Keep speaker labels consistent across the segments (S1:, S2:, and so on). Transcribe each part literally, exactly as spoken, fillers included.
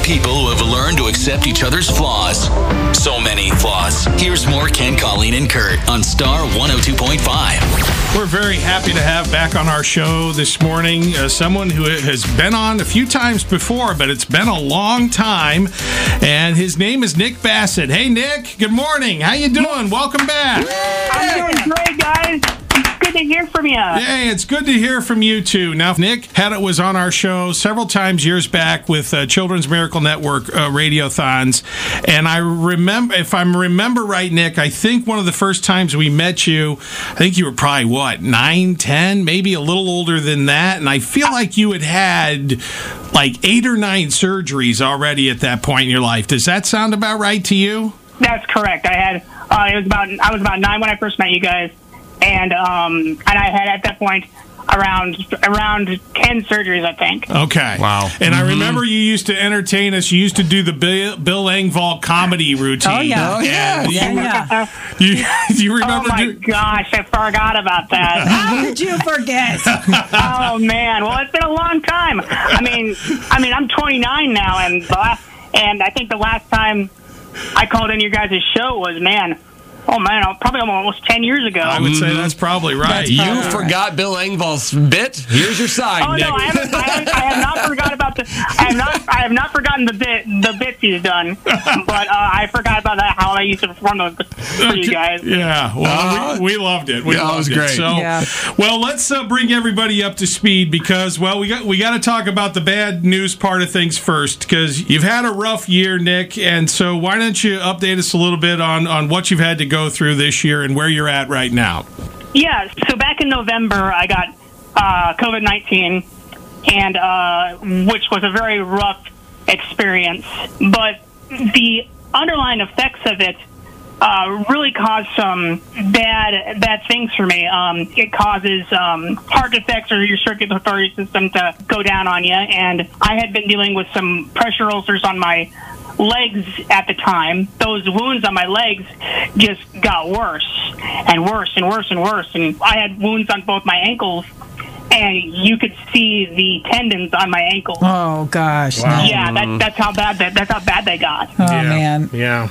S1: people who have learned to accept each other's flaws. So many flaws. Here's more Ken, Colleen, and Kurt on Star one oh two point five.
S2: We're very happy to have back on our show this morning uh, someone who has been on a few times before, but it's been a long time, and his name is Nick Bassett. Hey, Nick, good morning. How you doing? Welcome back.
S3: I'm doing great, guys. It's good to hear from you.
S2: Hey, it's good to hear from you, too. Now, Nick had was on our show several times years back with uh, Children's Miracle Network uh, radiothons, and I remember, if I remember right, Nick, I think one of the first times we met you, I think you were probably, what, nine, ten, maybe a little older than that, and I feel like you had had like eight or nine surgeries already at that point in your life. Does that sound about right to you?
S3: That's correct. I had uh, it was about I was about nine when I first met you guys, and um, and I had at that point around around ten surgeries, I think.
S2: Okay.
S4: Wow.
S2: And
S4: mm-hmm.
S2: I remember you used to entertain us. You used to do the Bill, Bill Engvall comedy routine.
S5: Oh, yeah.
S4: Oh, yeah.
S5: Yeah, yeah.
S2: You, you remember?
S3: Oh, my
S2: do-
S3: gosh, I forgot about that.
S5: How did you forget?
S3: Oh, man. Well, it's been a long time. I mean, I mean, I'm twenty-nine now, and the last, and I think the last time I called in your guys' show was, man, oh, man, probably almost ten years ago.
S2: I would say that's probably right.
S4: You
S5: Uh,
S4: forgot Bill Engvall's bit? Here's your sign,
S3: Oh
S4: Nick.
S3: no, I haven't. I, haven't, I have not forgot about the. I have not. I have not forgotten the bit. The bits he's done, but uh, I forgot about that. How I used to perform those for you guys.
S2: Yeah, well,
S4: Uh,
S2: we, we loved it. We
S4: yeah, it
S2: loved
S4: was
S2: it.
S4: great.
S2: So,
S5: Yeah.
S2: well, let's uh, bring everybody up to speed because, well, we got we got to talk about the bad news part of things first because you've had a rough year, Nick, and so why don't you update us a little bit on on what you've had to go through this year and where you're at right now?
S3: Yeah. So back in November, I got uh, COVID nineteen, and uh, which was a very rough experience. But the underlying effects of it uh, really caused some bad bad things for me. Um, it causes um, heart defects or your circulatory system to go down on you. And I had been dealing with some pressure ulcers on my legs at the time. Those wounds on my legs just got worse and worse and worse and worse. And I had wounds on both my ankles, and you could see the tendons on my ankles.
S5: Oh, gosh.
S2: Wow.
S5: No.
S3: Yeah, that, that's how bad that, that's how bad they got.
S5: Oh, man.
S2: Yeah.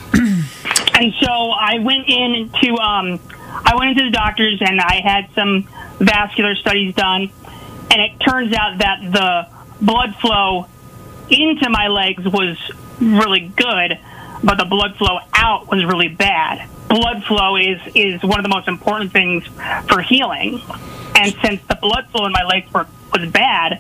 S3: And so I went in to um, I went into the doctors, and I had some vascular studies done, and it turns out that the blood flow into my legs was really good, but the blood flow out was really bad. Blood flow is is one of the most important things for healing, and since the blood flow in my legs were was bad,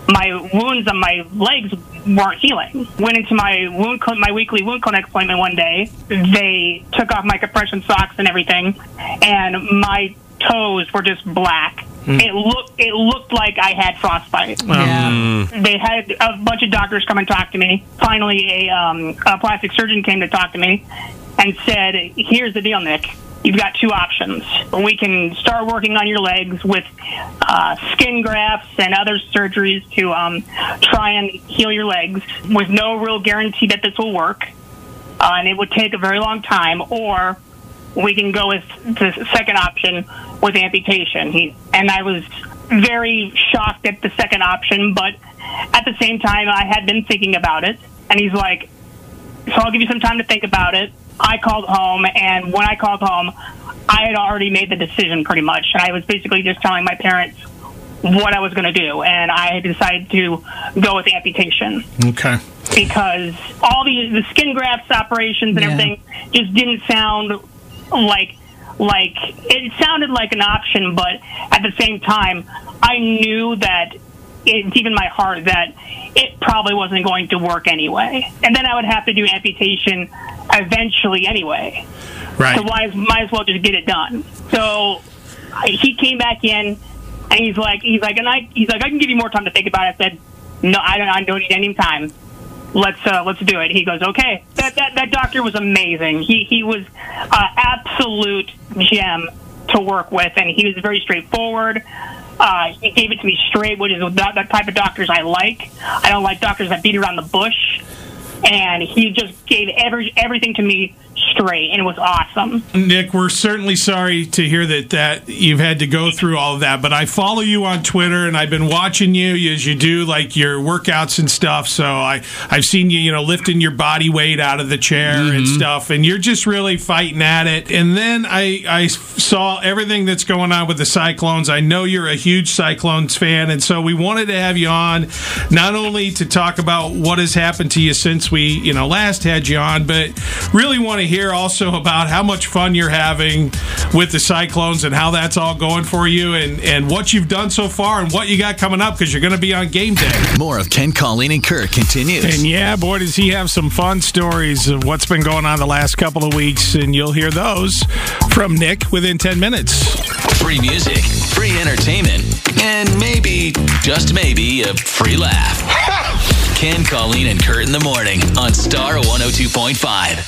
S3: my wounds on my legs weren't healing. Went into my wound cl- my weekly wound clinic appointment one day. They took off my compression socks and everything, and my toes were just black. Mm. It looked it looked like I had frostbite.
S5: Yeah.
S3: They had a bunch of doctors come and talk to me. Finally, a, um, a plastic surgeon came to talk to me and said, "Here's the deal, Nick. You've got two options. We can start working on your legs with uh, skin grafts and other surgeries to um, try and heal your legs with no real guarantee that this will work, uh, and it would take a very long time, or we can go with the second option with amputation." He, and I was very shocked at the second option, but at the same time, I had been thinking about it. And he's like, "So I'll give you some time to think about it." I called home, and when I called home, I had already made the decision pretty much. And I was basically just telling my parents what I was going to do, and I had decided to go with amputation.
S2: Okay.
S3: Because all the the skin grafts operations and
S5: Yeah.
S3: everything just didn't sound like like it sounded like an option, but at the same time, I knew that it's even my heart that it probably wasn't going to work anyway, and then I would have to do amputation eventually anyway.
S2: Right.
S3: So why might as well just get it done. So I, he came back in, and he's like, he's like, and I, he's like, I can give you more time to think about it. I said, no, I don't, I don't need any time. Let's uh, let's do it. He goes, okay. That that that doctor was amazing. He he was uh, absolute gem to work with, and he was very straightforward. Uh, he gave it to me straight, which is that, that type of doctors I like. I don't like doctors that beat around the bush. And he just gave every everything to me straight, and it was awesome.
S2: Nick, we're certainly sorry to hear that, that you've had to go through all of that, but I follow you on Twitter, and I've been watching you as you do like your workouts and stuff, so I, I've seen you, you know, lifting your body weight out of the chair mm-hmm. and stuff, and you're just really fighting at it. And then I, I saw everything that's going on with the Cyclones. I know you're a huge Cyclones fan, and so we wanted to have you on, not only to talk about what has happened to you since we, you know, last had you on, but really want to hear also about how much fun you're having with the Cyclones and how that's all going for you, and, and what you've done so far and what you got coming up, because you're going to be on game day.
S1: More of Ken, Colleen, and Kurt continues.
S2: And yeah, boy, does he have some fun stories of what's been going on the last couple of weeks, and you'll hear those from Nick within ten minutes.
S1: Free music, free entertainment, and maybe, just maybe, a free laugh. Ken, Colleen, and Kurt in the morning on Star one oh two point five.